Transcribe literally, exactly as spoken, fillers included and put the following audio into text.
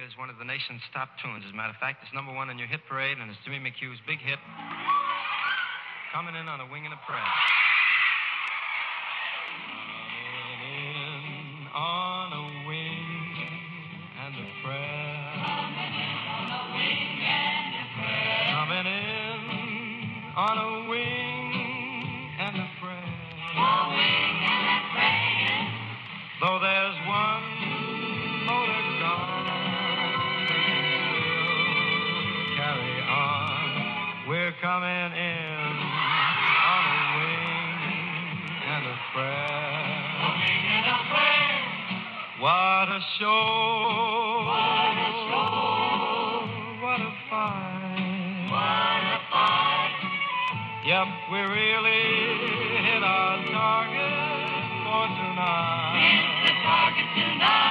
is one of the nation's top tunes. As a matter of fact, it's number one on your hit parade, and it's Jimmy McHugh's big hit, Coming In on a Wing and a Prayer. Coming in on a wing and a prayer. Coming in on a wing and a prayer. A wing and a prayer. Though there's one motor gone, we'll carry on. We're coming in on a wing and a prayer. A wing and a prayer. What a show! What a show! What a fight! What a fight! Yep, we really hit our target for tonight. Hit the target tonight.